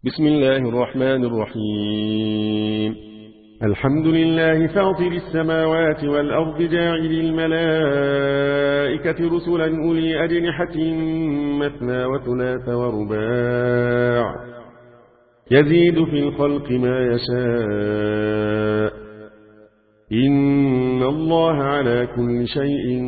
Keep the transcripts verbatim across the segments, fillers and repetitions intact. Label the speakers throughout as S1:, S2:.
S1: بسم الله الرحمن الرحيم. الحمد لله فاطر السماوات والأرض جاعل الملائكة رسلا أولي أجنحة مثنى وثلاث ورباع يزيد في الخلق ما يشاء إن الله على كل شيء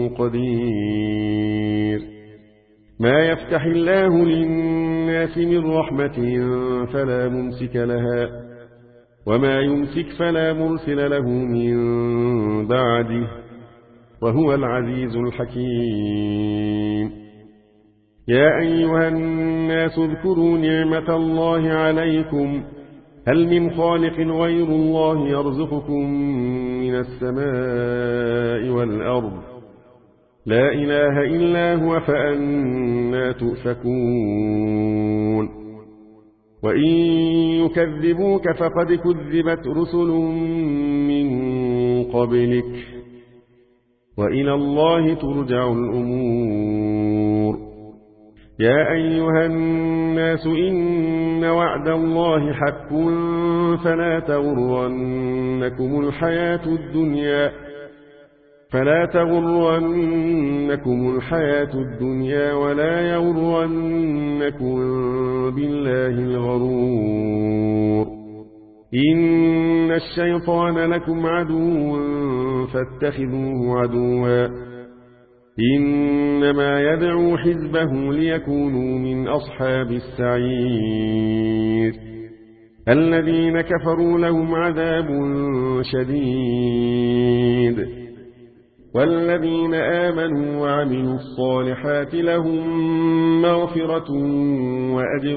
S1: قدير. ما يفتح الله للناس من رحمة فلا ممسك لها وما يمسك فلا مرسل له من بعده وهو العزيز الحكيم. يا أيها الناس اذكروا نعمة الله عليكم هل من خالق غير الله يرزقكم من السماء والأرض لا إله إلا هو فأنى تؤفكون. وإن يكذبوك فقد كذبت رسل من قبلك وإلى الله ترجع الأمور. يا أيها الناس إن وعد الله حق فلا تغرنكم الحياة الدنيا فلا تغرنكم الحياة الدنيا ولا يغرنكم بالله الغرور. إن الشيطان لكم عدو فاتخذوه عدوا إنما يدعو حزبه ليكونوا من أصحاب السعير. الذين كفروا لهم عذاب شديد والذين آمنوا وعملوا الصالحات لهم مغفرة وأجر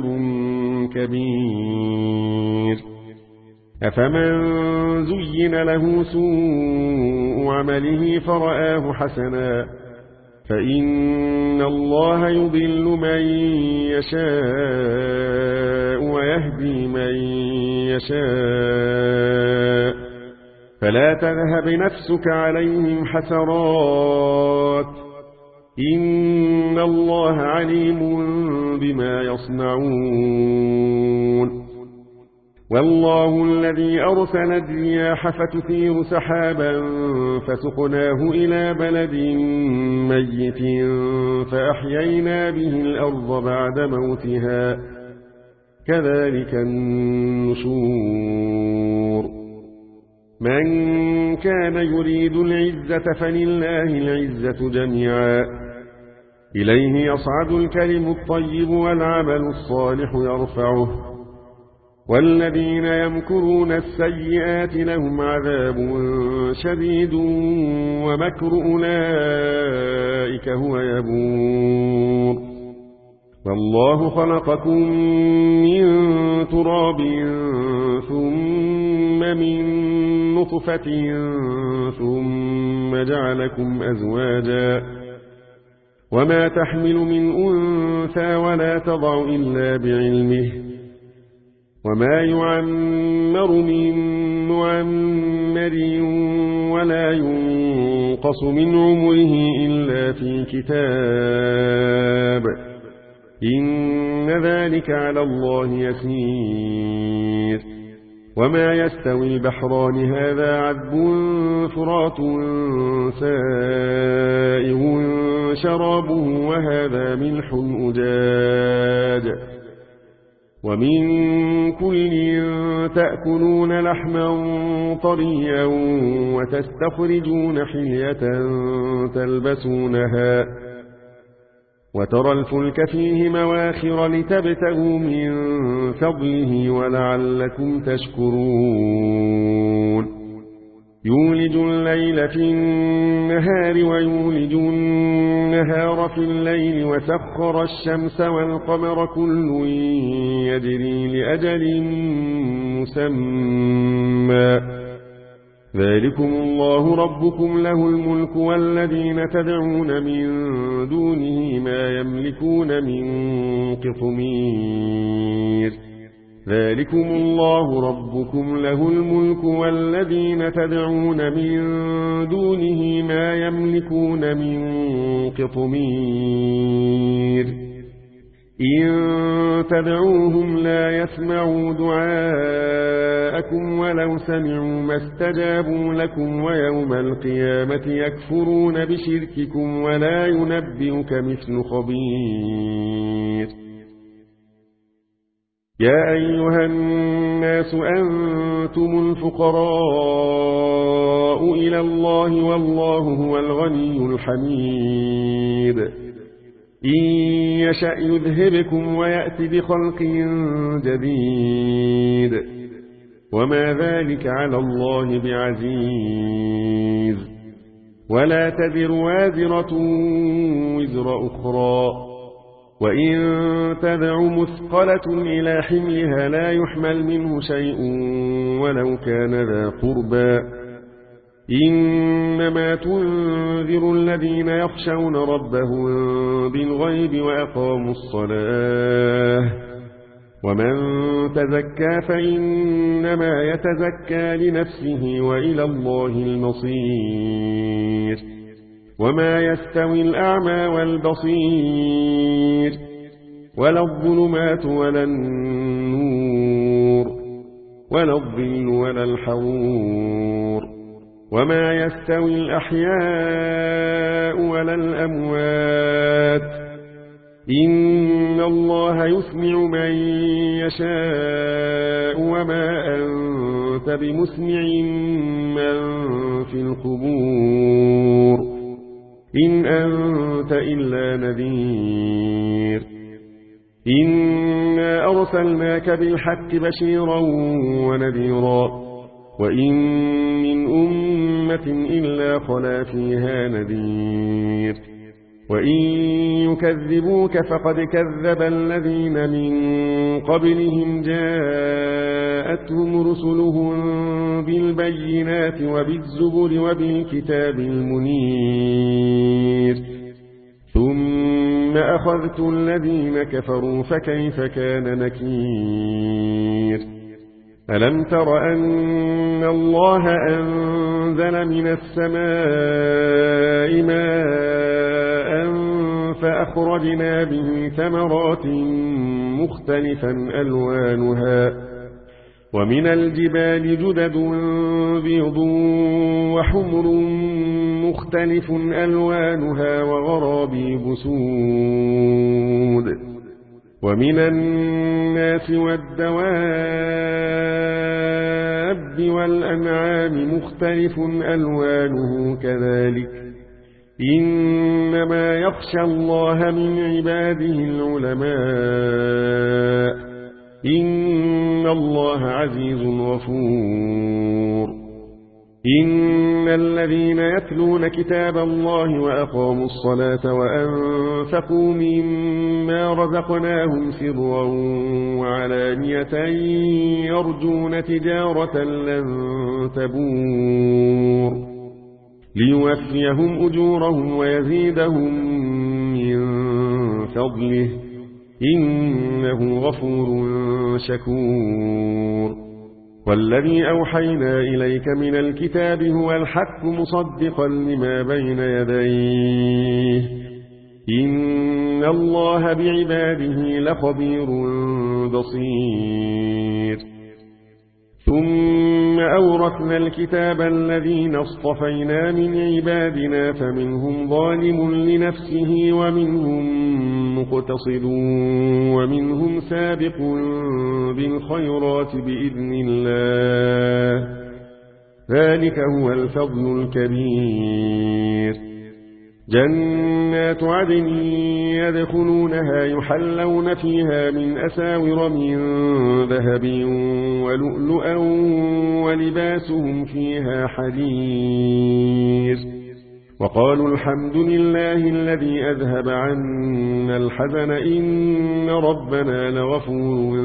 S1: كبير. أفمن زين له سوء عمله فرآه حسنا فإن الله يضل من يشاء ويهدي من يشاء فلا تذهب نفسك عليهم حسرات إن الله عليم بما يصنعون. والله الذي أرسل الرياح فتثير سحابا فسقناه إلى بلد ميت فأحيينا به الأرض بعد موتها كذلك النشور. من كان يريد العزة فلله العزة جميعا إليه يصعد الكلم الطيب والعمل الصالح يرفعه والذين يمكرون السيئات لهم عذاب شديد ومكر أولئك هو يبور. والله خلقكم من تراب ثم من نطفة ثم جعلكم أزواجا وما تحمل من أنثى ولا تضع إلا بعلمه وما يعمر من معمر ولا ينقص من عمره إلا في كتاب إن ذلك على الله يسير. وما يستوي البحران هذا عذب فرات سائغ شرابه وهذا ملح أجاج ومن كل تأكلون لحما طريا وتستخرجون حلية تلبسونها وترى الفلك فيه مواخر لتبتغوا من فضله ولعلكم تشكرون. يولج الليل في النهار ويولج النهار في الليل وسخر الشمس والقمر كل يجري لأجل مسمى ذلكم الله ربكم له الملك والذين تدعون من دونه ما يملكون من قطمير. ذلكم الله ربكم له الملك والذين تدعون من دونه ما يملكون من قطمير. إن تدعوهم لا يسمعوا دعاءكم ولو سمعوا ما استجابوا لكم ويوم القيامة يكفرون بشرككم ولا ينبئك مثل خبير يا أيها الناس أنتم الفقراء إلى الله والله هو الغني الحميد إن يشأ يذهبكم ويأتي بخلق جديد وما ذلك على الله بعزيز ولا تذر وازرة وزر أخرى وإن تدع مثقلة إلى حملها لا يحمل منه شيء ولو كان ذا قربى إنما تنذر الذين يخشون ربهم بالغيب وأقاموا الصلاة ومن تزكى فإنما يتزكى لنفسه وإلى الله المصير وما يستوي الأعمى والبصير ولا الظلمات ولا النور ولا الظل ولا الحرور وما يستوي الأحياء ولا الأموات إن الله يسمع من يشاء وما أنت بمسمع من في القبور إن أنت إلا نذير إنا أرسلناك بالحق بشيرا ونذيرا وإن من أمة إلا خلا فيها نذير وإن يكذبوك فقد كذب الذين من قبلهم جاءتهم رسلهم بالبينات وبالزبر وبالكتاب المنير ثم أخذت الذين كفروا فكيف كان نكير ألم تر أن الله أنزل من السماء ماء فأخرجنا به ثمرات مختلفا ألوانها ومن الجبال جدد بيض وحمر مختلف ألوانها وغرابيب سود ومن الناس والدواب والأنعام مختلف ألوانه كذلك إنما يخشى الله من عباده العلماء إن الله عزيز غفور إن الذين يتلون كتاب الله وأقاموا الصلاة وأنفقوا مما رزقناهم سرا وعلانية يرجون تجارة لن تبور ليوفيهم أجورهم ويزيدهم من فضله إنه غفور شكور والذي أوحينا إليك من الكتاب هو الحق مصدقا لما بين يديه إن الله بعباده لخبير بصير ثم أورثنا الكتاب الذين اصطفينا من عبادنا فمنهم ظالم لنفسه ومنهم مقتصد ومنهم سابق بالخيرات بإذن الله ذلك هو الفضل الكبير جنات عدن يدخلونها يحلون فيها من أساور من ذهب ولؤلؤا ولباسهم فيها حرير وقالوا الحمد لله الذي أذهب عنا الحزن إن ربنا لغفور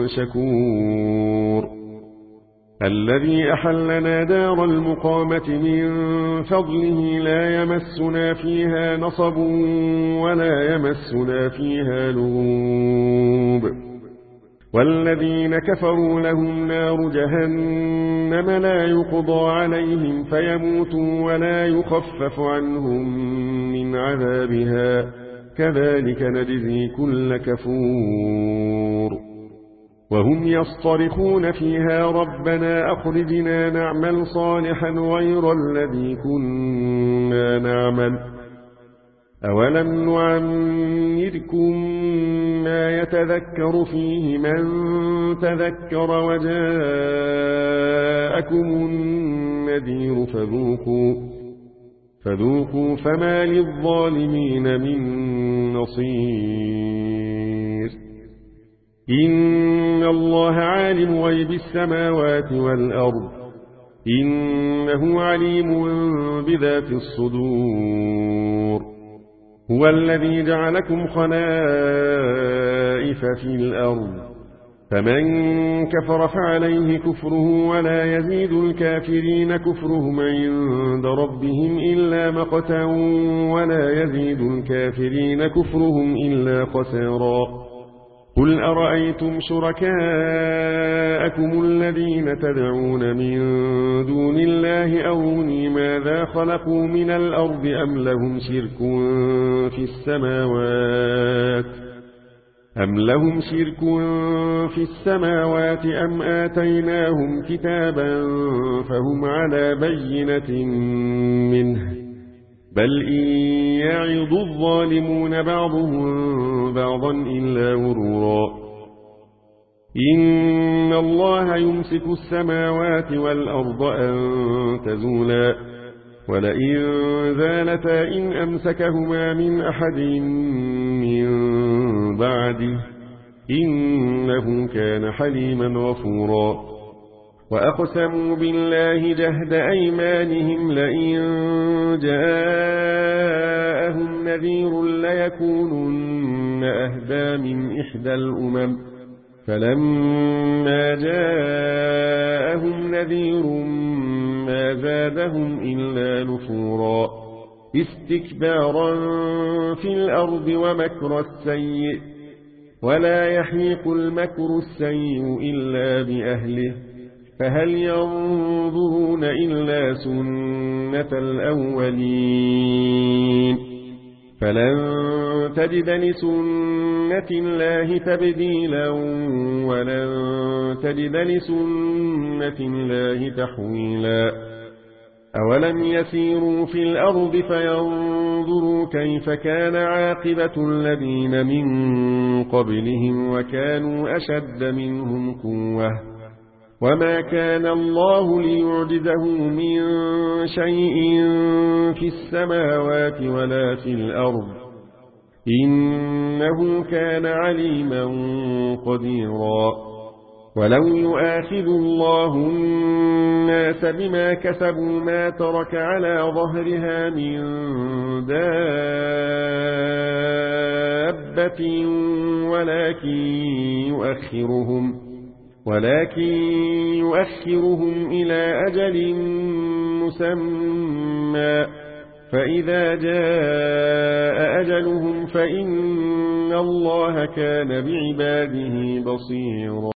S1: شكور الذي أحلنا دار المقامة من فضله لا يمسنا فيها نصب ولا يمسنا فيها لغوب والذين كفروا لهم نار جهنم لا يقضى عليهم فيموتوا ولا يخفف عنهم من عذابها كذلك نجزي كل كفور وهم يصطرخون فيها ربنا أخرجنا نعمل صالحا غير الذي كنا نعمل أولم نعمركم ما يتذكر فيه من تذكر وجاءكم النذير فذوقوا فذوقوا فما للظالمين من نصير إن الله عالم غيب السماوات والأرض إنه عليم بذات الصدور هو الذي جعلكم خلائف في الأرض فمن كفر فعليه كفره ولا يزيد الكافرين كفرهم عند ربهم إلا مقتا ولا يزيد الكافرين كفرهم إلا خسارا قل أرأيتم شركاءكم الذين تدعون من دون الله أروني ماذا خلقوا من الأرض أم لهم شرك في السماوات أم لهم شرك في السماوات أم آتيناهم كتابا فهم على بينة منه بل إن يعظ الظالمون بعضهم بعضا إلا غرورا إن الله يمسك السماوات والأرض أن تزولا ولئن زالتا إن أمسكهما من أحد من بعده إنه كان حليما غفورا وأقسموا بالله جهد أيمانهم لئن جاءهم نذير ليكونن أهدى من إحدى الأمم فلما جاءهم نذير ما زادهم إلا نفورا استكبارا في الأرض ومكر السيء ولا يحيق المكر السيء إلا بأهله فهل ينظرون إلا سنة الأولين فلن تجد لسنة الله تبديلا ولن تجد لسنة الله تحويلا أولم يسيروا في الأرض فينظروا كيف كان عاقبة الذين من قبلهم وكانوا أشد منهم قوة وما كان الله ليعجزه من شيء في السماوات ولا في الأرض إنه كان عليما قديرا ولو يؤاخذ الله الناس بما كسبوا ما ترك على ظهرها من دابة ولكن يؤخرهم ولكن يؤخرهم إلى أجل مسمى فإذا جاء أجلهم فإن الله كان بعباده بصيرا